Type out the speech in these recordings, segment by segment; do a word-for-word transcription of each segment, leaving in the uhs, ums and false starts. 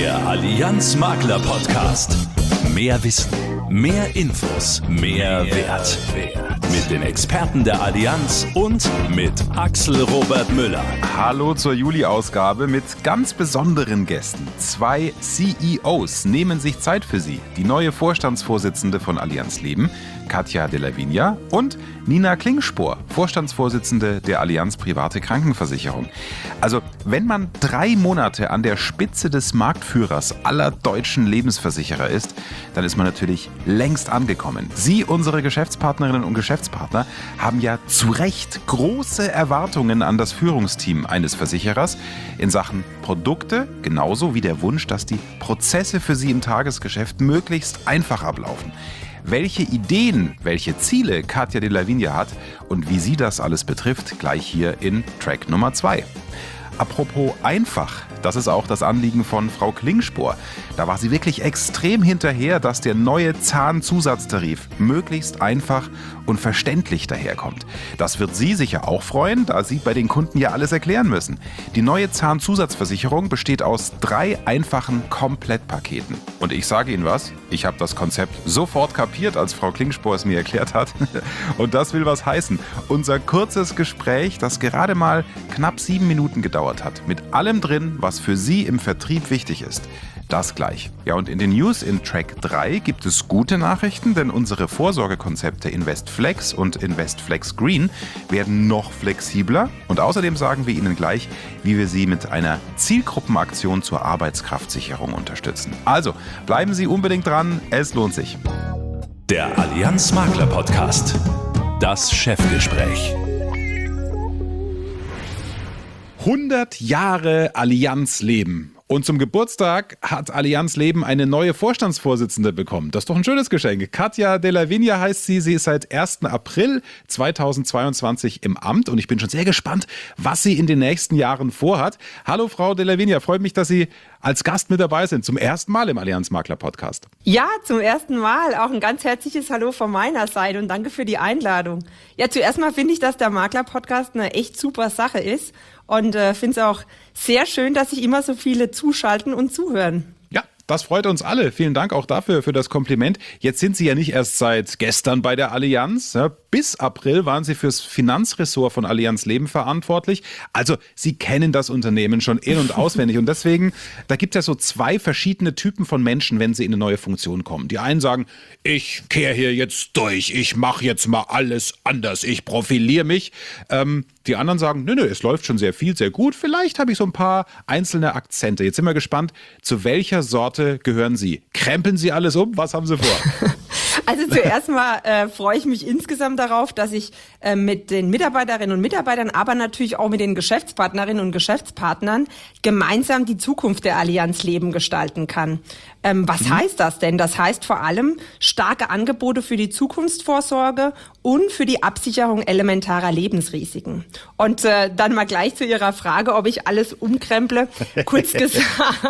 Der Allianz Makler Podcast. Mehr Wissen, mehr Infos, mehr Wert. Mit den Experten der Allianz und mit Axel Robert Müller. Hallo zur Juli-Ausgabe mit ganz besonderen Gästen. Zwei C E Os nehmen sich Zeit für Sie. Die neue Vorstandsvorsitzende von Allianz Leben, Katja Della Vigna, und Nina Klingspor, Vorstandsvorsitzende der Allianz Private Krankenversicherung. Also, wenn man drei Monate an der Spitze des Marktführers aller deutschen Lebensversicherer ist, dann ist man natürlich längst angekommen. Sie, unsere Geschäftspartnerinnen und Geschäftspartner, haben ja zu Recht große Erwartungen an das Führungsteam eines Versicherers in Sachen Produkte, genauso wie der Wunsch, dass die Prozesse für Sie im Tagesgeschäft möglichst einfach ablaufen. Welche Ideen, welche Ziele Katja Della Vigna hat und wie sie das alles betrifft, gleich hier in Track Nummer zwei. Apropos einfach, das ist auch das Anliegen von Frau Klingspor. Da war sie wirklich extrem hinterher, dass der neue Zahnzusatztarif möglichst einfach und verständlich daherkommt. Das wird Sie sicher auch freuen, da Sie bei den Kunden ja alles erklären müssen. Die neue Zahnzusatzversicherung besteht aus drei einfachen Komplettpaketen. Und ich sage Ihnen was, ich habe das Konzept sofort kapiert, als Frau Klingspor es mir erklärt hat. Und das will was heißen. Unser kurzes Gespräch, das gerade mal knapp sieben Minuten gedauert hat, mit allem drin, was für Sie im Vertrieb wichtig ist. Das gleich. Ja, und in den News in Track drei gibt es gute Nachrichten, denn unsere Vorsorgekonzepte InvestFlex und InvestFlex Green werden noch flexibler. Und außerdem sagen wir Ihnen gleich, wie wir Sie mit einer Zielgruppenaktion zur Arbeitskraftsicherung unterstützen. Also, bleiben Sie unbedingt dran, es lohnt sich. Der Allianz Makler Podcast. Das Chefgespräch. hundert Jahre Allianz Leben. Und zum Geburtstag hat Allianz Leben eine neue Vorstandsvorsitzende bekommen. Das ist doch ein schönes Geschenk. Katja Della Vigna heißt sie. Sie ist seit ersten April zweitausendzweiundzwanzig im Amt. Und ich bin schon sehr gespannt, was sie in den nächsten Jahren vorhat. Hallo Frau Della Vigna, freut mich, dass Sie als Gast mit dabei sind. Zum ersten Mal im Allianz Makler Podcast. Ja, zum ersten Mal. Auch ein ganz herzliches Hallo von meiner Seite und danke für die Einladung. Ja, zuerst mal finde ich, dass der Makler Podcast eine echt super Sache ist. Und äh, finde es auch sehr schön, dass sich immer so viele zuschalten und zuhören. Ja, das freut uns alle. Vielen Dank auch dafür, für das Kompliment. Jetzt sind Sie ja nicht erst seit gestern bei der Allianz. Ja, bis April waren Sie fürs Finanzressort von Allianz Leben verantwortlich. Also Sie kennen das Unternehmen schon in- und auswendig. Und deswegen, da gibt es ja so zwei verschiedene Typen von Menschen, wenn sie in eine neue Funktion kommen. Die einen sagen, ich kehre hier jetzt durch, ich mache jetzt mal alles anders, ich profiliere mich. Ähm, Die anderen sagen, nö, nö, es läuft schon sehr viel, sehr gut. Vielleicht habe ich so ein paar einzelne Akzente. Jetzt sind wir gespannt, zu welcher Sorte gehören Sie? Krempeln Sie alles um? Was haben Sie vor? Also zuerst mal äh, freue ich mich insgesamt darauf, dass ich äh, mit den Mitarbeiterinnen und Mitarbeitern, aber natürlich auch mit den Geschäftspartnerinnen und Geschäftspartnern gemeinsam die Zukunft der Allianz Leben gestalten kann. Ähm, was mhm. heißt das denn? Das heißt vor allem starke Angebote für die Zukunftsvorsorge und für die Absicherung elementarer Lebensrisiken. Und äh, dann mal gleich zu Ihrer Frage, ob ich alles umkremple. Kurz gesagt,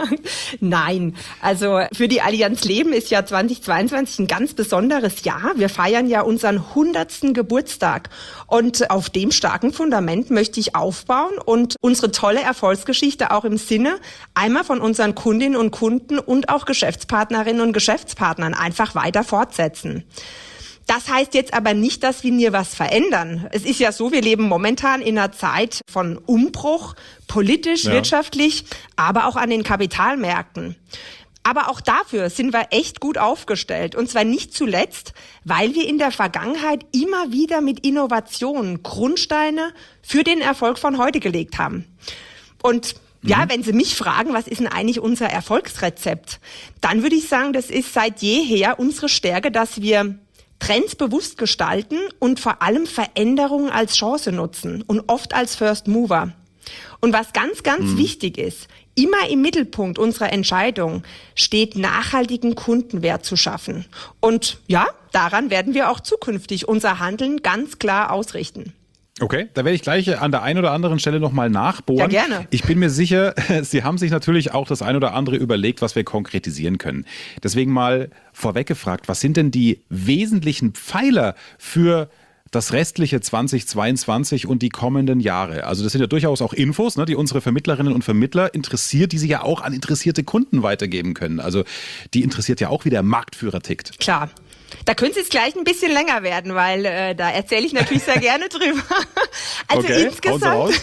nein. Also für die Allianz Leben ist ja zweitausendzweiundzwanzig ein ganz besonderes Jahr. Wir feiern ja unseren hundertsten Geburtstag. Und auf dem starken Fundament möchte ich aufbauen und unsere tolle Erfolgsgeschichte auch im Sinne einmal von unseren Kundinnen und Kunden und auch Geschäftspartnerinnen und Geschäftspartnern einfach weiter fortsetzen. Das heißt jetzt aber nicht, dass wir nie was verändern. Es ist ja so, wir leben momentan in einer Zeit von Umbruch, politisch, ja. wirtschaftlich, aber auch an den Kapitalmärkten. Aber auch dafür sind wir echt gut aufgestellt. Und zwar nicht zuletzt, weil wir in der Vergangenheit immer wieder mit Innovationen Grundsteine für den Erfolg von heute gelegt haben. Und ja, wenn Sie mich fragen, was ist denn eigentlich unser Erfolgsrezept? Dann würde ich sagen, das ist seit jeher unsere Stärke, dass wir Trends bewusst gestalten und vor allem Veränderungen als Chance nutzen und oft als First Mover. Und was ganz, ganz mhm. wichtig ist, immer im Mittelpunkt unserer Entscheidung steht, nachhaltigen Kundenwert zu schaffen. Und ja, daran werden wir auch zukünftig unser Handeln ganz klar ausrichten. Okay, da werde ich gleich an der einen oder anderen Stelle nochmal nachbohren. Ja, gerne. Ich bin mir sicher, Sie haben sich natürlich auch das ein oder andere überlegt, was wir konkretisieren können. Deswegen mal vorweg gefragt, was sind denn die wesentlichen Pfeiler für das restliche zweitausendzweiundzwanzig und die kommenden Jahre? Also das sind ja durchaus auch Infos, ne, die unsere Vermittlerinnen und Vermittler interessiert, die sie ja auch an interessierte Kunden weitergeben können. Also die interessiert ja auch, wie der Marktführer tickt. Klar. Da könnte es jetzt gleich ein bisschen länger werden, weil äh, da erzähle ich natürlich sehr gerne drüber. Also okay, insgesamt,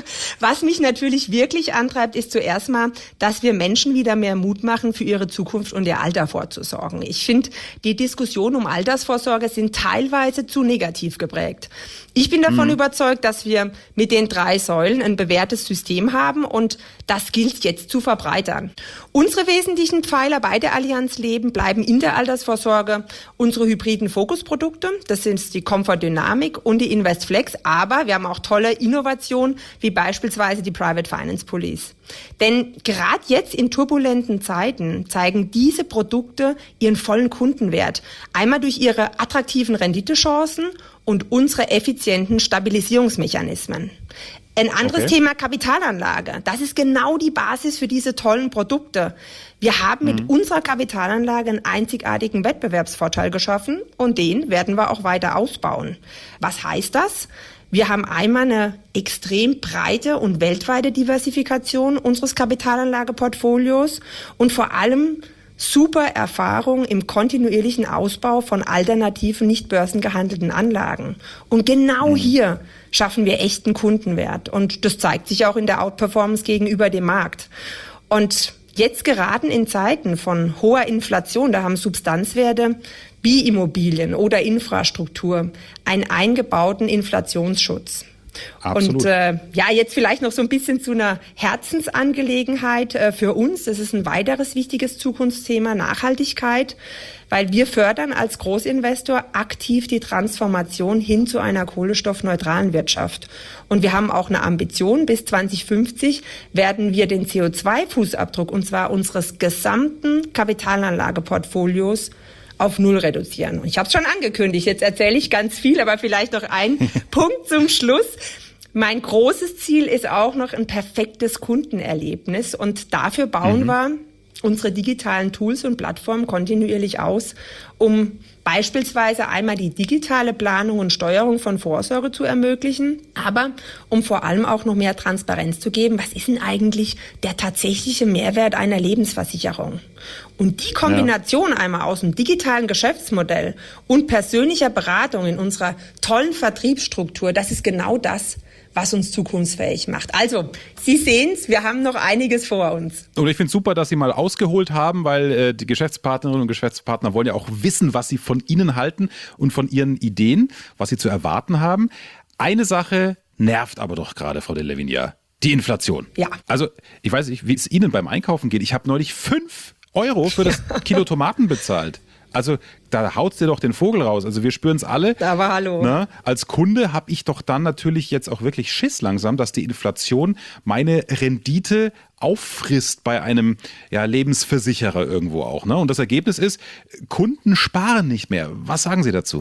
was mich natürlich wirklich antreibt, ist zuerst mal, dass wir Menschen wieder mehr Mut machen, für ihre Zukunft und ihr Alter vorzusorgen. Ich finde, die Diskussionen um Altersvorsorge sind teilweise zu negativ geprägt. Ich bin davon mhm. überzeugt, dass wir mit den drei Säulen ein bewährtes System haben und das gilt jetzt zu verbreitern. Unsere wesentlichen Pfeiler bei der Allianz Leben bleiben in der Altersvorsorge unsere hybriden Fokusprodukte, das sind die Comfort Dynamic und die Investflex, aber wir haben auch tolle Innovationen, wie beispielsweise die Private Finance Police. Denn gerade jetzt in turbulenten Zeiten zeigen diese Produkte ihren vollen Kundenwert. Einmal durch ihre attraktiven Renditechancen und unsere effizienten Stabilisierungsmechanismen. Ein anderes okay. Thema Kapitalanlage. Das ist genau die Basis für diese tollen Produkte. Wir haben mit mhm. unserer Kapitalanlage einen einzigartigen Wettbewerbsvorteil geschaffen und den werden wir auch weiter ausbauen. Was heißt das? Wir haben einmal eine extrem breite und weltweite Diversifikation unseres Kapitalanlageportfolios und vor allem super Erfahrung im kontinuierlichen Ausbau von alternativen, nicht börsengehandelten Anlagen. Und genau mhm. hier schaffen wir echten Kundenwert. Und das zeigt sich auch in der Outperformance gegenüber dem Markt. Und jetzt geraten in Zeiten von hoher Inflation, da haben Substanzwerte wie Immobilien oder Infrastruktur einen eingebauten Inflationsschutz. Absolut. Und äh, ja, jetzt vielleicht noch so ein bisschen zu einer Herzensangelegenheit äh, für uns. Das ist ein weiteres wichtiges Zukunftsthema, Nachhaltigkeit, weil wir fördern als Großinvestor aktiv die Transformation hin zu einer kohlenstoffneutralen Wirtschaft. Und wir haben auch eine Ambition, bis zwanzig fünfzig werden wir den C O zwei Fußabdruck, und zwar unseres gesamten Kapitalanlageportfolios, auf null reduzieren. Und ich habe es schon angekündigt, jetzt erzähle ich ganz viel, aber vielleicht noch ein Punkt zum Schluss. Mein großes Ziel ist auch noch ein perfektes Kundenerlebnis und dafür bauen mhm. wir unsere digitalen Tools und Plattformen kontinuierlich aus, um beispielsweise einmal die digitale Planung und Steuerung von Vorsorge zu ermöglichen, aber um vor allem auch noch mehr Transparenz zu geben, was ist denn eigentlich der tatsächliche Mehrwert einer Lebensversicherung? Und die Kombination ja. einmal aus dem digitalen Geschäftsmodell und persönlicher Beratung in unserer tollen Vertriebsstruktur, das ist genau das, was uns zukunftsfähig macht. Also, Sie sehen es, wir haben noch einiges vor uns. Und ich finde es super, dass Sie mal ausgeholt haben, weil äh, die Geschäftspartnerinnen und Geschäftspartner wollen ja auch wissen, was sie von Ihnen halten und von Ihren Ideen, was sie zu erwarten haben. Eine Sache nervt aber doch gerade, Frau Delavinia, die Inflation. Ja. Also, ich weiß nicht, wie es Ihnen beim Einkaufen geht. Ich habe neulich fünf Euro für das ja. Kilo Tomaten bezahlt. Also da haut's dir doch den Vogel raus. Also wir spüren es alle. Da war hallo. Na, als Kunde habe ich doch dann natürlich jetzt auch wirklich Schiss langsam, dass die Inflation meine Rendite auffrisst bei einem ja, Lebensversicherer irgendwo auch. Ne? Und das Ergebnis ist, Kunden sparen nicht mehr. Was sagen Sie dazu?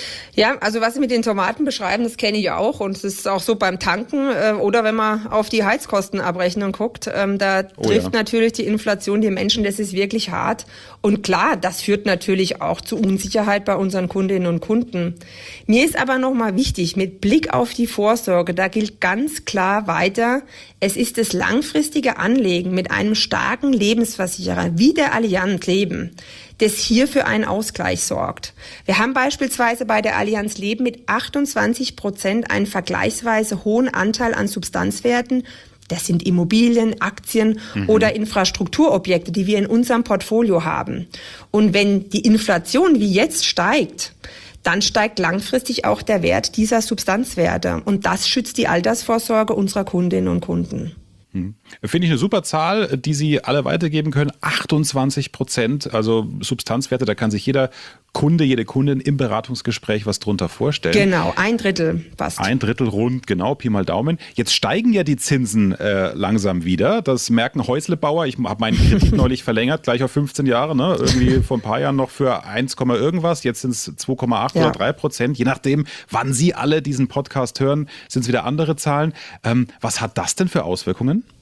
Ja, also was Sie mit den Tomaten beschreiben, das kenne ich auch und es ist auch so beim Tanken äh, oder wenn man auf die Heizkostenabrechnung guckt, ähm, da trifft oh ja. natürlich die Inflation die Menschen, das ist wirklich hart und klar, das führt natürlich auch zu Unsicherheit bei unseren Kundinnen und Kunden. Mir ist aber nochmal wichtig, mit Blick auf die Vorsorge, da gilt ganz klar weiter, es ist das langfristige Anlegen mit einem starken Lebensversicherer wie der Allianz Leben, das hier für einen Ausgleich sorgt. Wir haben beispielsweise bei der Allianz Leben mit achtundzwanzig Prozent einen vergleichsweise hohen Anteil an Substanzwerten. Das sind Immobilien, Aktien mhm. oder Infrastrukturobjekte, die wir in unserem Portfolio haben. Und wenn die Inflation wie jetzt steigt, dann steigt langfristig auch der Wert dieser Substanzwerte. Und das schützt die Altersvorsorge unserer Kundinnen und Kunden. Finde ich eine super Zahl, die Sie alle weitergeben können. achtundzwanzig Prozent, also Substanzwerte, da kann sich jeder Kunde, jede Kundin im Beratungsgespräch was drunter vorstellen. Genau, ein Drittel passt. Ein Drittel rund, genau, Pi mal Daumen. Jetzt steigen ja die Zinsen äh, langsam wieder. Das merken Häuslebauer. Ich habe meinen Kredit neulich verlängert, gleich auf fünfzehn Jahre. Ne? Irgendwie vor ein paar Jahren noch für eins, irgendwas. Jetzt sind es zwei Komma acht ja. oder drei Prozent. Je nachdem, wann Sie alle diesen Podcast hören, sind es wieder andere Zahlen. Ähm, was hat das denn für Auswirkungen?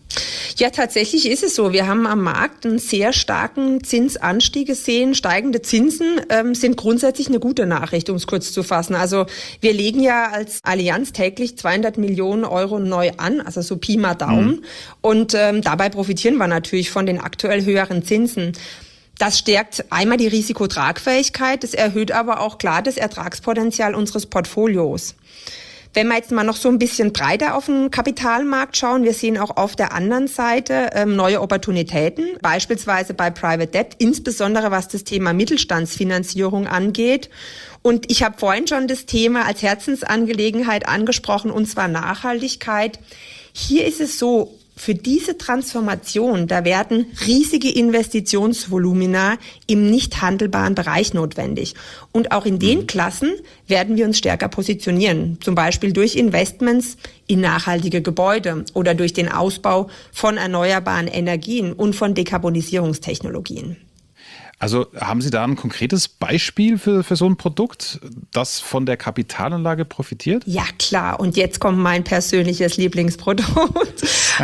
Ja, tatsächlich ist es so. Wir haben am Markt einen sehr starken Zinsanstieg gesehen. Steigende Zinsen ähm, sind grundsätzlich eine gute Nachricht, um es kurz zu fassen. Also wir legen ja als Allianz täglich zweihundert Millionen Euro neu an, also so Pi mal Daumen. Mhm. Und ähm, dabei profitieren wir natürlich von den aktuell höheren Zinsen. Das stärkt einmal die Risikotragfähigkeit, es erhöht aber auch klar das Ertragspotenzial unseres Portfolios. Wenn wir jetzt mal noch so ein bisschen breiter auf den Kapitalmarkt schauen, wir sehen auch auf der anderen Seite ähm, neue Opportunitäten, beispielsweise bei Private Debt, insbesondere was das Thema Mittelstandsfinanzierung angeht. Und ich habe vorhin schon das Thema als Herzensangelegenheit angesprochen, und zwar Nachhaltigkeit. Hier ist es so, für diese Transformation, da werden riesige Investitionsvolumina im nicht handelbaren Bereich notwendig. Und auch in den Klassen werden wir uns stärker positionieren. Zum Beispiel durch Investments in nachhaltige Gebäude oder durch den Ausbau von erneuerbaren Energien und von Dekarbonisierungstechnologien. Also haben Sie da ein konkretes Beispiel für, für so ein Produkt, das von der Kapitalanlage profitiert? Ja, klar. Und jetzt kommt mein persönliches Lieblingsprodukt.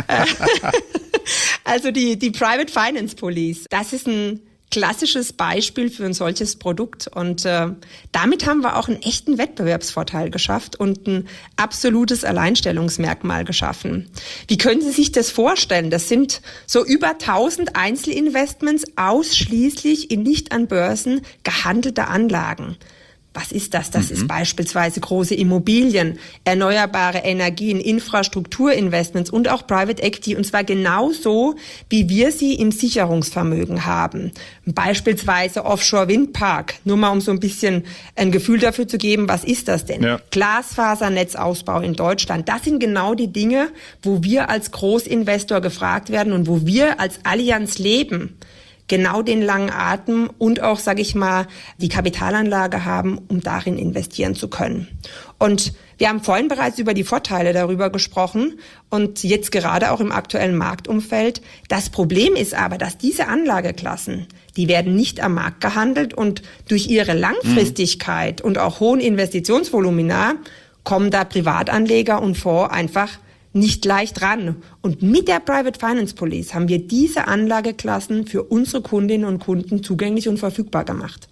Also die, die Private Finance Police. Das ist ein klassisches Beispiel für ein solches Produkt. Und äh, damit haben wir auch einen echten Wettbewerbsvorteil geschafft und ein absolutes Alleinstellungsmerkmal geschaffen. Wie können Sie sich das vorstellen? Das sind so über tausend Einzelinvestments ausschließlich in nicht an Börsen gehandelte Anlagen. Was ist das? Das mhm. ist beispielsweise große Immobilien, erneuerbare Energien, Infrastrukturinvestments und auch Private Equity, und zwar genauso, wie wir sie im Sicherungsvermögen haben. Beispielsweise Offshore-Windpark, nur mal um so ein bisschen ein Gefühl dafür zu geben, was ist das denn? Ja. Glasfasernetzausbau in Deutschland, das sind genau die Dinge, wo wir als Großinvestor gefragt werden und wo wir als Allianz Leben genau den langen Atem und auch, sage ich mal, die Kapitalanlage haben, um darin investieren zu können. Und wir haben vorhin bereits über die Vorteile darüber gesprochen und jetzt gerade auch im aktuellen Marktumfeld. Das Problem ist aber, dass diese Anlageklassen, die werden nicht am Markt gehandelt und durch ihre Langfristigkeit mhm. und auch hohen Investitionsvolumina kommen da Privatanleger und Fonds einfach nicht leicht ran. Und mit der Private Finance Police haben wir diese Anlageklassen für unsere Kundinnen und Kunden zugänglich und verfügbar gemacht.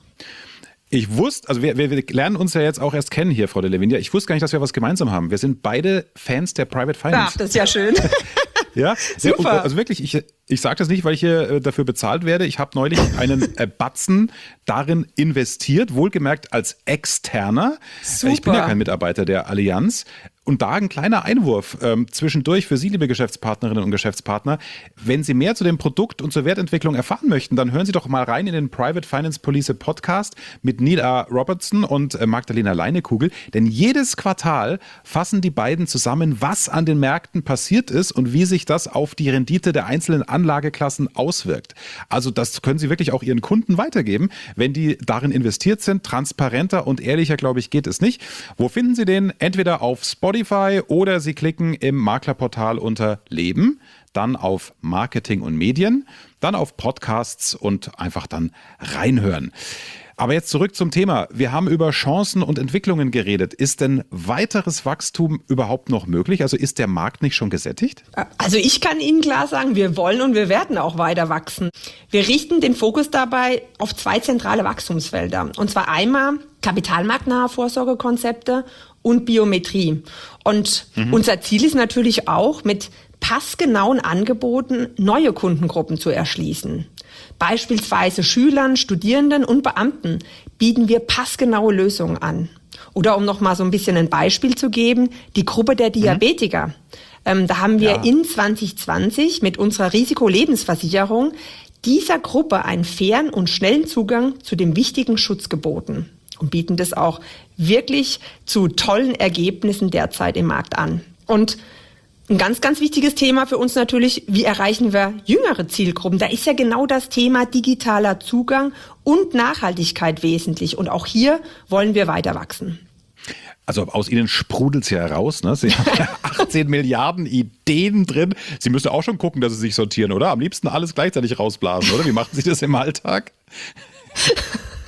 Ich wusste, also wir, wir, wir lernen uns ja jetzt auch erst kennen hier, Frau Delavinia. Ich wusste gar nicht, dass wir was gemeinsam haben. Wir sind beide Fans der Private Finance. Ach, das ist ja schön. Ja, super. Ja, also wirklich, ich, ich sage das nicht, weil ich hier äh, dafür bezahlt werde. Ich habe neulich einen äh, Batzen darin investiert, wohlgemerkt als Externer. Super. Ich bin ja kein Mitarbeiter der Allianz. Und da ein kleiner Einwurf ähm, zwischendurch für Sie, liebe Geschäftspartnerinnen und Geschäftspartner. Wenn Sie mehr zu dem Produkt und zur Wertentwicklung erfahren möchten, dann hören Sie doch mal rein in den Private Finance Police Podcast mit Neil A. Robertson und äh, Magdalena Leinekugel. Denn jedes Quartal fassen die beiden zusammen, was an den Märkten passiert ist und wie sich das auf die Rendite der einzelnen Anlageklassen auswirkt. Also das können Sie wirklich auch Ihren Kunden weitergeben, wenn die darin investiert sind. Transparenter und ehrlicher, glaube ich, geht es nicht. Wo finden Sie den? Entweder auf Spotify oder Sie klicken im Maklerportal unter Leben, dann auf Marketing und Medien, dann auf Podcasts und einfach dann reinhören. Aber jetzt zurück zum Thema. Wir haben über Chancen und Entwicklungen geredet. Ist denn weiteres Wachstum überhaupt noch möglich? Also ist der Markt nicht schon gesättigt? Also ich kann Ihnen klar sagen, wir wollen und wir werden auch weiter wachsen. Wir richten den Fokus dabei auf zwei zentrale Wachstumsfelder. Und zwar einmal kapitalmarktnahe Vorsorgekonzepte und Biometrie. Und mhm. unser Ziel ist natürlich auch, mit passgenauen Angeboten neue Kundengruppen zu erschließen. Beispielsweise Schülern, Studierenden und Beamten bieten wir passgenaue Lösungen an. Oder um noch mal so ein bisschen ein Beispiel zu geben, die Gruppe der Diabetiker. Mhm. Ähm, da haben wir ja. in zwanzig zwanzig mit unserer Risikolebensversicherung dieser Gruppe einen fairen und schnellen Zugang zu dem wichtigen Schutz geboten und bieten das auch wirklich zu tollen Ergebnissen derzeit im Markt an. Und ein ganz, ganz wichtiges Thema für uns natürlich, wie erreichen wir jüngere Zielgruppen? Da ist ja genau das Thema digitaler Zugang und Nachhaltigkeit wesentlich. Und auch hier wollen wir weiter wachsen. Also aus Ihnen sprudelt es ja heraus, ne? Sie haben ja achtzehn Milliarden Ideen drin. Sie müssen auch schon gucken, dass Sie sich sortieren, oder? Am liebsten alles gleichzeitig rausblasen, oder? Wie machen Sie das im Alltag?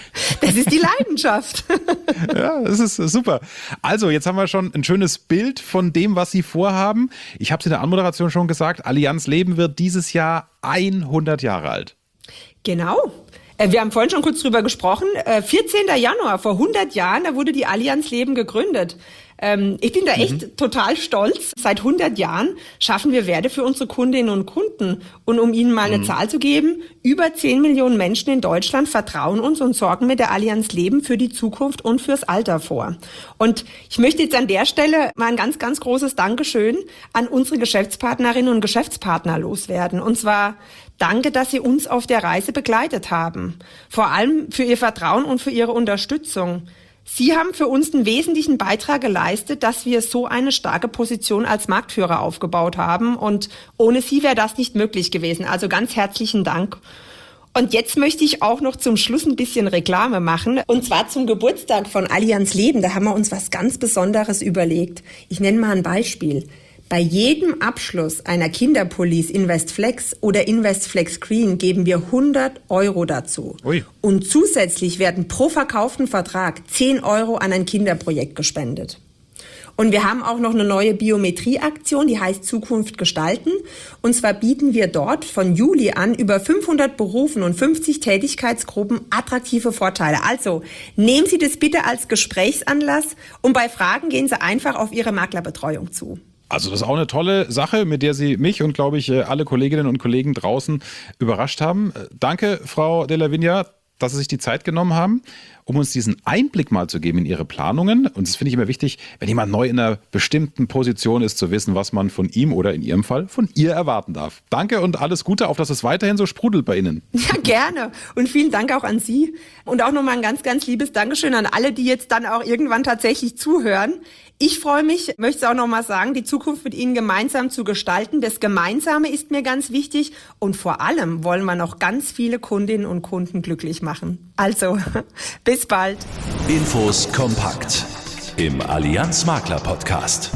Das ist die Leidenschaft. Ja, das ist super. Also, jetzt haben wir schon ein schönes Bild von dem, was Sie vorhaben. Ich habe es in der Anmoderation schon gesagt, Allianz Leben wird dieses Jahr hundert Jahre alt. Genau. Wir haben vorhin schon kurz drüber gesprochen. vierzehnten Januar, vor hundert Jahren, da wurde die Allianz Leben gegründet. Ich bin da echt mhm. total stolz. Seit hundert Jahren schaffen wir Werte für unsere Kundinnen und Kunden. Und um Ihnen mal eine mhm. Zahl zu geben, über zehn Millionen Menschen in Deutschland vertrauen uns und sorgen mit der Allianz Leben für die Zukunft und fürs Alter vor. Und ich möchte jetzt an der Stelle mal ein ganz, ganz großes Dankeschön an unsere Geschäftspartnerinnen und Geschäftspartner loswerden. Und zwar danke, dass Sie uns auf der Reise begleitet haben. Vor allem für Ihr Vertrauen und für Ihre Unterstützung. Sie haben für uns einen wesentlichen Beitrag geleistet, dass wir so eine starke Position als Marktführer aufgebaut haben. Und ohne Sie wäre das nicht möglich gewesen. Also ganz herzlichen Dank. Und jetzt möchte ich auch noch zum Schluss ein bisschen Reklame machen. Und zwar zum Geburtstag von Allianz Leben. Da haben wir uns was ganz Besonderes überlegt. Ich nenne mal ein Beispiel. Bei jedem Abschluss einer Kinderpolice InvestFlex oder InvestFlex Green geben wir hundert Euro dazu. Ui. Und zusätzlich werden pro verkauften Vertrag zehn Euro an ein Kinderprojekt gespendet. Und wir haben auch noch eine neue Biometrie-Aktion, die heißt Zukunft gestalten. Und zwar bieten wir dort von Juli an über fünfhundert Berufen und fünfzig Tätigkeitsgruppen attraktive Vorteile. Also nehmen Sie das bitte als Gesprächsanlass und bei Fragen gehen Sie einfach auf Ihre Maklerbetreuung zu. Also das ist auch eine tolle Sache, mit der Sie mich und, glaube ich, alle Kolleginnen und Kollegen draußen überrascht haben. Danke, Frau Della Vigna, dass Sie sich die Zeit genommen haben, um uns diesen Einblick mal zu geben in Ihre Planungen. Und das finde ich immer wichtig, wenn jemand neu in einer bestimmten Position ist, zu wissen, was man von ihm oder in Ihrem Fall von ihr erwarten darf. Danke und alles Gute, auf dass es weiterhin so sprudelt bei Ihnen. Ja, gerne. Und vielen Dank auch an Sie. Und auch nochmal ein ganz, ganz liebes Dankeschön an alle, die jetzt dann auch irgendwann tatsächlich zuhören. Ich freue mich, möchte es auch noch mal sagen, die Zukunft mit Ihnen gemeinsam zu gestalten. Das Gemeinsame ist mir ganz wichtig und vor allem wollen wir noch ganz viele Kundinnen und Kunden glücklich machen. Also, bis bald. Infos kompakt im Allianz Makler Podcast.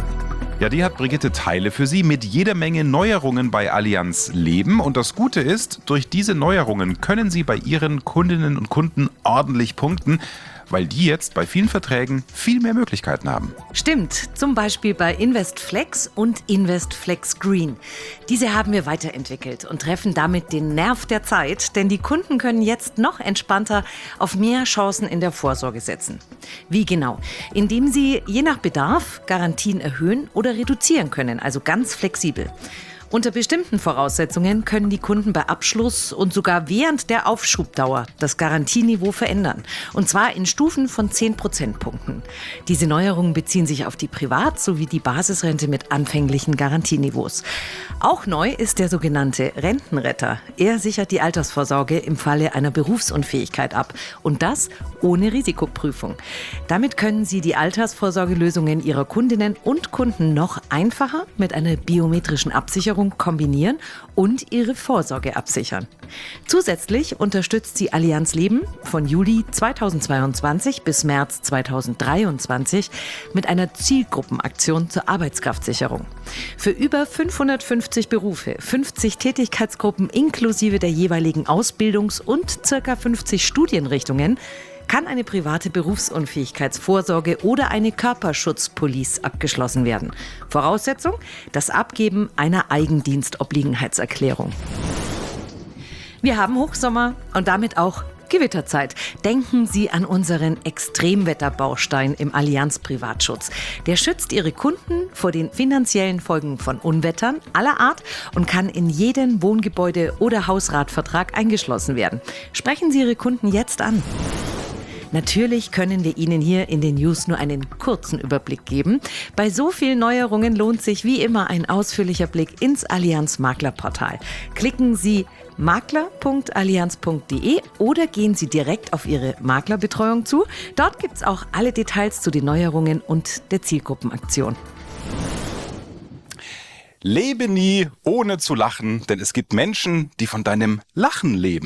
Ja, die hat Brigitte Theile für Sie mit jeder Menge Neuerungen bei Allianz Leben. Und das Gute ist, durch diese Neuerungen können Sie bei Ihren Kundinnen und Kunden ordentlich punkten, weil die jetzt bei vielen Verträgen viel mehr Möglichkeiten haben. Stimmt, zum Beispiel bei InvestFlex und InvestFlex Green. Diese haben wir weiterentwickelt und treffen damit den Nerv der Zeit, denn die Kunden können jetzt noch entspannter auf mehr Chancen in der Vorsorge setzen. Wie genau? Indem sie je nach Bedarf Garantien erhöhen oder reduzieren können, also ganz flexibel. Unter bestimmten Voraussetzungen können die Kunden bei Abschluss und sogar während der Aufschubdauer das Garantieniveau verändern. Und zwar in Stufen von zehn Prozentpunkten. Diese Neuerungen beziehen sich auf die Privat- sowie die Basisrente mit anfänglichen Garantieniveaus. Auch neu ist der sogenannte Rentenretter. Er sichert die Altersvorsorge im Falle einer Berufsunfähigkeit ab. Und das ohne Risikoprüfung. Damit können Sie die Altersvorsorgelösungen Ihrer Kundinnen und Kunden noch einfacher mit einer biometrischen Absicherung kombinieren und ihre Vorsorge absichern. Zusätzlich unterstützt sie Allianz Leben von Juli zweitausendzweiundzwanzig bis März zweitausenddreiundzwanzig mit einer Zielgruppenaktion zur Arbeitskraftsicherung. Für über fünfhundertfünfzig Berufe, fünfzig Tätigkeitsgruppen inklusive der jeweiligen Ausbildungs- und ca. fünfzig Studienrichtungen kann eine private Berufsunfähigkeitsvorsorge oder eine Körperschutzpolice abgeschlossen werden. Voraussetzung: das Abgeben einer Eigendienstobliegenheitserklärung. Wir haben Hochsommer und damit auch Gewitterzeit. Denken Sie an unseren Extremwetterbaustein im Allianz Privatschutz. Der schützt Ihre Kunden vor den finanziellen Folgen von Unwettern aller Art und kann in jeden Wohngebäude- oder Hausratvertrag eingeschlossen werden. Sprechen Sie Ihre Kunden jetzt an. Natürlich können wir Ihnen hier in den News nur einen kurzen Überblick geben. Bei so vielen Neuerungen lohnt sich wie immer ein ausführlicher Blick ins Allianz Maklerportal. Klicken Sie makler punkt allianz punkt de oder gehen Sie direkt auf Ihre Maklerbetreuung zu. Dort gibt es auch alle Details zu den Neuerungen und der Zielgruppenaktion. Lebe nie ohne zu lachen, denn es gibt Menschen, die von deinem Lachen leben.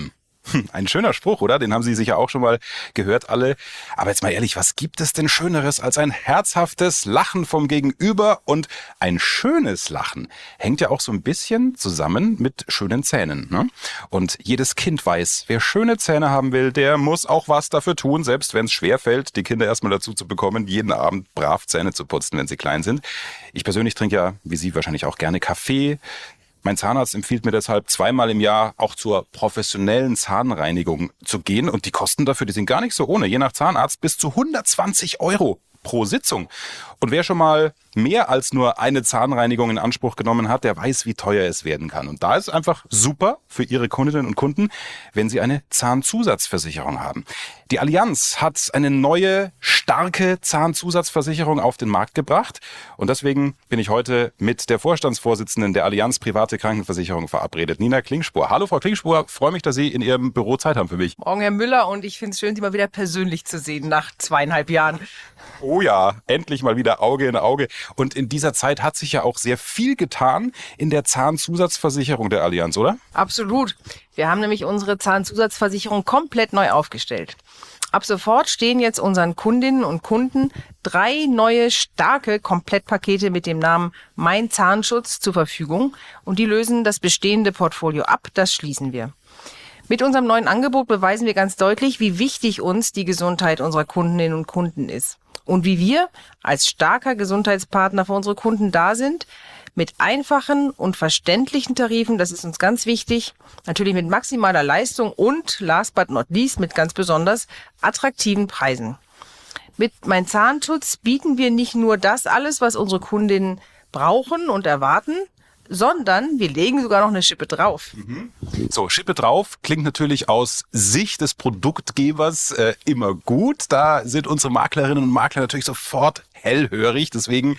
Ein schöner Spruch, oder? Den haben Sie sicher auch schon mal gehört, alle. Aber jetzt mal ehrlich, was gibt es denn Schöneres als ein herzhaftes Lachen vom Gegenüber? Und ein schönes Lachen hängt ja auch so ein bisschen zusammen mit schönen Zähnen, ne? Und jedes Kind weiß, wer schöne Zähne haben will, der muss auch was dafür tun, selbst wenn es schwerfällt, die Kinder erstmal dazu zu bekommen, jeden Abend brav Zähne zu putzen, wenn sie klein sind. Ich persönlich trinke ja, wie Sie wahrscheinlich auch, gerne Kaffee. Mein Zahnarzt empfiehlt mir deshalb, zweimal im Jahr auch zur professionellen Zahnreinigung zu gehen. Und die Kosten dafür, die sind gar nicht so ohne. Je nach Zahnarzt bis zu hundertzwanzig Euro pro Sitzung. Und wer schon mal mehr als nur eine Zahnreinigung in Anspruch genommen hat, der weiß, wie teuer es werden kann. Und da ist einfach super für Ihre Kundinnen und Kunden, wenn Sie eine Zahnzusatzversicherung haben. Die Allianz hat eine neue, starke Zahnzusatzversicherung auf den Markt gebracht. Und deswegen bin ich heute mit der Vorstandsvorsitzenden der Allianz Private Krankenversicherung verabredet, Nina Klingspor. Hallo, Frau Klingspor, freue mich, dass Sie in Ihrem Büro Zeit haben für mich. Morgen, Herr Müller, und ich finde es schön, Sie mal wieder persönlich zu sehen nach zweieinhalb Jahren. Oh ja, endlich mal wieder Auge in Auge. Und in dieser Zeit hat sich ja auch sehr viel getan in der Zahnzusatzversicherung der Allianz, oder? Absolut. Wir haben nämlich unsere Zahnzusatzversicherung komplett neu aufgestellt. Ab sofort stehen jetzt unseren Kundinnen und Kunden drei neue, starke Komplettpakete mit dem Namen Mein Zahnschutz zur Verfügung. Und die lösen das bestehende Portfolio ab. Das schließen wir. Mit unserem neuen Angebot beweisen wir ganz deutlich, wie wichtig uns die Gesundheit unserer Kundinnen und Kunden ist. Und wie wir als starker Gesundheitspartner für unsere Kunden da sind, mit einfachen und verständlichen Tarifen, das ist uns ganz wichtig, natürlich mit maximaler Leistung und, last but not least, mit ganz besonders attraktiven Preisen. Mit Mein Zahnschutz bieten wir nicht nur das alles, was unsere Kundinnen brauchen und erwarten, sondern wir legen sogar noch eine Schippe drauf. Mhm. So, Schippe drauf klingt natürlich aus Sicht des Produktgebers äh, immer gut. Da sind unsere Maklerinnen und Makler natürlich sofort hellhörig. Deswegen,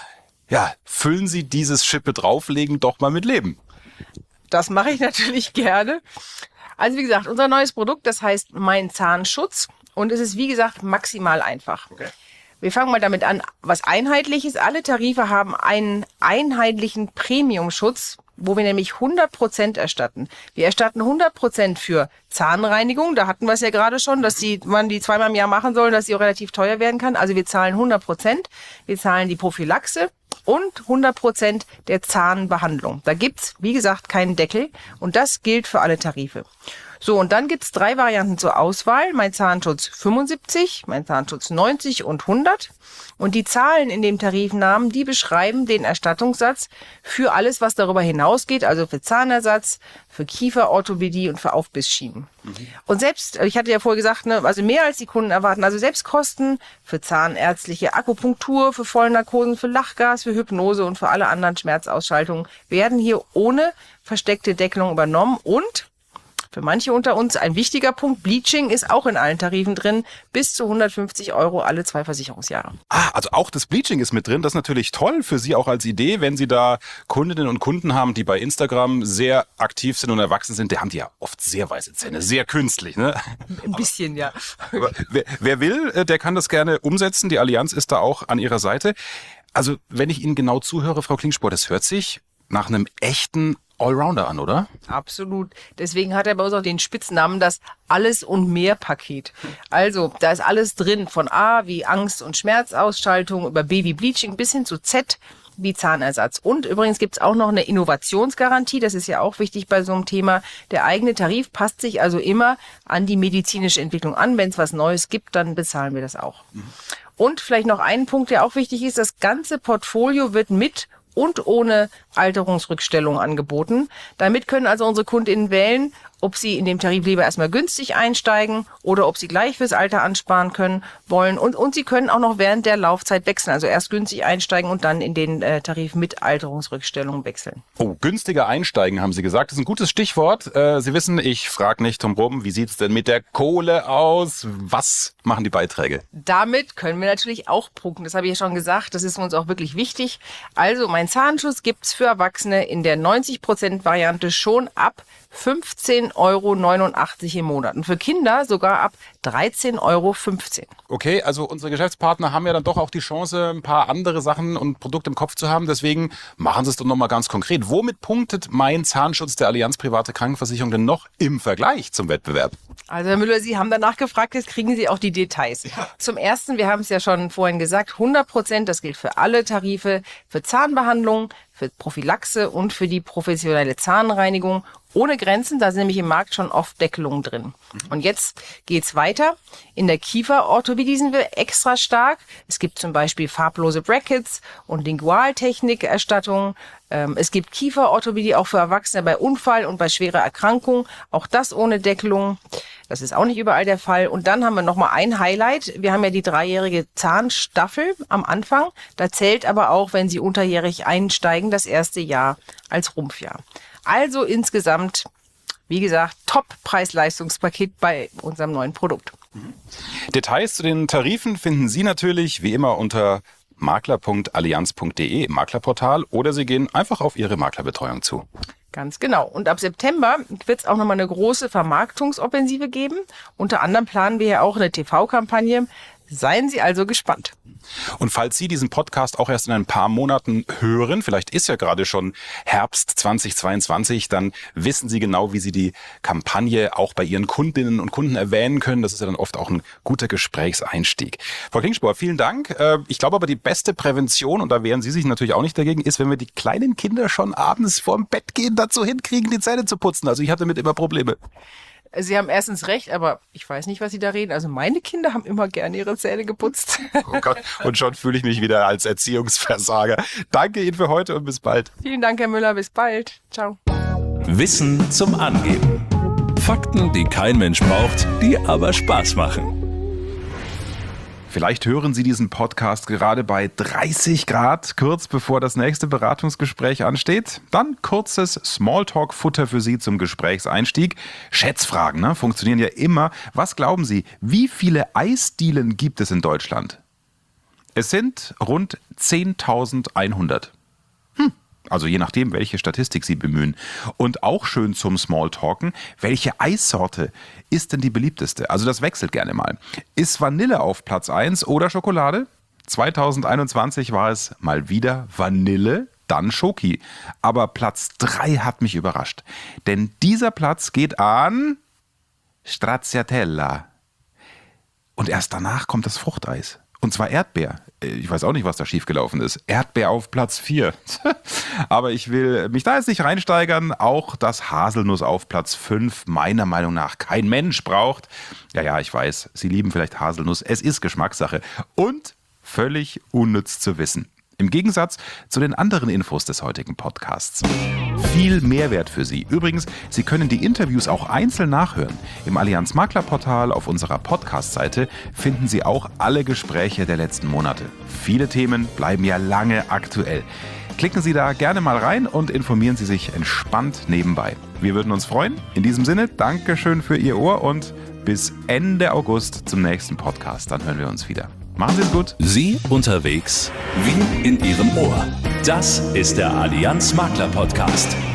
ja, füllen Sie dieses Schippe drauflegen doch mal mit Leben. Das mache ich natürlich gerne. Also wie gesagt, unser neues Produkt, das heißt Mein Zahnschutz, und es ist wie gesagt maximal einfach. Okay. Wir fangen mal damit an, was einheitlich ist. Alle Tarife haben einen einheitlichen Premiumschutz, wo wir nämlich hundert Prozent erstatten. Wir erstatten hundert Prozent für Zahnreinigung. Da hatten wir es ja gerade schon, dass die, man die zweimal im Jahr machen soll, dass sie auch relativ teuer werden kann. Also wir zahlen hundert Prozent. Wir zahlen die Prophylaxe und hundert Prozent der Zahnbehandlung. Da gibt's, wie gesagt, keinen Deckel. Und das gilt für alle Tarife. So, und dann gibt's drei Varianten zur Auswahl. Mein Zahnschutz fünfundsiebzig, Mein Zahnschutz neunzig und hundert. Und die Zahlen in dem Tarifnamen, die beschreiben den Erstattungssatz für alles, was darüber hinausgeht, also für Zahnersatz, für Kieferorthopädie und für Aufbissschienen. Mhm. Und selbst, ich hatte ja vorher gesagt, ne, also mehr als die Kunden erwarten, also selbst Kosten für zahnärztliche Akupunktur, für Vollnarkosen, für Lachgas, für Hypnose und für alle anderen Schmerzausschaltungen werden hier ohne versteckte Deckelung übernommen. Und für manche unter uns ein wichtiger Punkt, Bleaching ist auch in allen Tarifen drin, bis zu hundertfünfzig Euro alle zwei Versicherungsjahre. Ah, also auch das Bleaching ist mit drin. Das ist natürlich toll für Sie auch als Idee, wenn Sie da Kundinnen und Kunden haben, die bei Instagram sehr aktiv sind und erwachsen sind. Die haben die ja oft sehr weiße Zähne, sehr künstlich, ne? Ein bisschen, ja. Aber wer, wer will, der kann das gerne umsetzen. Die Allianz ist da auch an Ihrer Seite. Also wenn ich Ihnen genau zuhöre, Frau Klingspor, das hört sich nach einem echten Allrounder an, oder? Absolut. Deswegen hat er bei uns auch den Spitznamen das Alles- und Mehr-Paket. Also, da ist alles drin, von A wie Angst- und Schmerzausschaltung über Baby-Bleaching bis hin zu Z wie Zahnersatz. Und übrigens gibt's auch noch eine Innovationsgarantie, das ist ja auch wichtig bei so einem Thema. Der eigene Tarif passt sich also immer an die medizinische Entwicklung an. Wenn es was Neues gibt, dann bezahlen wir das auch. Mhm. Und vielleicht noch ein Punkt, der auch wichtig ist, das ganze Portfolio wird mit und ohne Alterungsrückstellung angeboten. Damit können also unsere KundInnen wählen, ob sie in dem Tarif lieber erstmal günstig einsteigen oder ob sie gleich fürs Alter ansparen können wollen. Und, und sie können auch noch während der Laufzeit wechseln. Also erst günstig einsteigen und dann in den äh, Tarif mit Alterungsrückstellung wechseln. Oh, günstiger einsteigen, haben Sie gesagt. Das ist ein gutes Stichwort. Äh, Sie wissen, ich frage nicht drum rum, wie sieht's denn mit der Kohle aus? Was machen die Beiträge? Damit können wir natürlich auch punkten. Das habe ich ja schon gesagt. Das ist uns auch wirklich wichtig. Also, mein Zahnschutz gibt's für Erwachsene in der neunzig Prozent Variante schon ab fünfzehn Euro neunundachtzig im Monat und für Kinder sogar ab dreizehn Euro fünfzehn. Okay, also unsere Geschäftspartner haben ja dann doch auch die Chance, ein paar andere Sachen und Produkte im Kopf zu haben. Deswegen machen Sie es doch nochmal ganz konkret. Womit punktet mein Zahnschutz der Allianz Private Krankenversicherung denn noch im Vergleich zum Wettbewerb? Also Herr Müller, Sie haben danach gefragt, jetzt kriegen Sie auch die Details. Ja. Zum Ersten, wir haben es ja schon vorhin gesagt, hundert Prozent, das gilt für alle Tarife, für Zahnbehandlung, für Prophylaxe und für die professionelle Zahnreinigung. Ohne Grenzen, da sind nämlich im Markt schon oft Deckelungen drin. Und jetzt geht's weiter. In der Kieferorthopädie sind wir extra stark. Es gibt zum Beispiel farblose Brackets und Lingualtechnikerstattung. Ähm, es gibt Kieferorthopädie auch für Erwachsene bei Unfall und bei schwerer Erkrankung. Auch das ohne Deckelung. Das ist auch nicht überall der Fall. Und dann haben wir nochmal ein Highlight. Wir haben ja die dreijährige Zahnstaffel am Anfang. Da zählt aber auch, wenn Sie unterjährig einsteigen, das erste Jahr als Rumpfjahr. Also insgesamt, wie gesagt, Top-Preis-Leistungspaket bei unserem neuen Produkt. Details zu den Tarifen finden Sie natürlich wie immer unter makler punkt allianz punkt de im Maklerportal oder Sie gehen einfach auf Ihre Maklerbetreuung zu. Ganz genau. Und ab September wird es auch nochmal eine große Vermarktungsoffensive geben. Unter anderem planen wir ja auch eine T V-Kampagne. Seien Sie also gespannt. Und falls Sie diesen Podcast auch erst in ein paar Monaten hören, vielleicht ist ja gerade schon Herbst zweitausendzweiundzwanzig, dann wissen Sie genau, wie Sie die Kampagne auch bei Ihren Kundinnen und Kunden erwähnen können. Das ist ja dann oft auch ein guter Gesprächseinstieg. Frau Klingspor, vielen Dank. Ich glaube aber, die beste Prävention, und da wehren Sie sich natürlich auch nicht dagegen, ist, wenn wir die kleinen Kinder schon abends vorm Bett gehen, dazu hinkriegen, die Zähne zu putzen. Also ich hatte damit immer Probleme. Sie haben erstens recht, aber ich weiß nicht, was Sie da reden. Also meine Kinder haben immer gerne ihre Zähne geputzt. Oh Gott, und schon fühle ich mich wieder als Erziehungsversager. Danke Ihnen für heute und bis bald. Vielen Dank, Herr Müller. Bis bald. Ciao. Wissen zum Angeben. Fakten, die kein Mensch braucht, die aber Spaß machen. Vielleicht hören Sie diesen Podcast gerade bei dreißig Grad, kurz bevor das nächste Beratungsgespräch ansteht. Dann kurzes Smalltalk-Futter für Sie zum Gesprächseinstieg. Schätzfragen, ne, funktionieren ja immer. Was glauben Sie, wie viele Eisdielen gibt es in Deutschland? Es sind rund zehntausendeinhundert. Hm. Also je nachdem, welche Statistik Sie bemühen. Und auch schön zum Smalltalken, welche Eissorte ist denn die beliebteste? Also das wechselt gerne mal. Ist Vanille auf Platz eins oder Schokolade? zweitausendeinundzwanzig war es mal wieder Vanille, dann Schoki. Aber Platz drei hat mich überrascht. Denn dieser Platz geht an Stracciatella. Und erst danach kommt das Fruchteis. Und zwar Erdbeer. Ich weiß auch nicht, was da schiefgelaufen ist. Erdbeer auf Platz vier. Aber ich will mich da jetzt nicht reinsteigern. Auch das Haselnuss auf Platz fünf meiner Meinung nach kein Mensch braucht. Ja, ja, ich weiß, Sie lieben vielleicht Haselnuss. Es ist Geschmackssache. Und völlig unnütz zu wissen. Im Gegensatz zu den anderen Infos des heutigen Podcasts. Viel Mehrwert für Sie. Übrigens, Sie können die Interviews auch einzeln nachhören. Im Allianz Maklerportal auf unserer Podcast-Seite finden Sie auch alle Gespräche der letzten Monate. Viele Themen bleiben ja lange aktuell. Klicken Sie da gerne mal rein und informieren Sie sich entspannt nebenbei. Wir würden uns freuen. In diesem Sinne, Dankeschön für Ihr Ohr und bis Ende August zum nächsten Podcast. Dann hören wir uns wieder. Machen Sie es gut. Sie unterwegs wie in Ihrem Ohr. Das ist der Allianz Makler Podcast.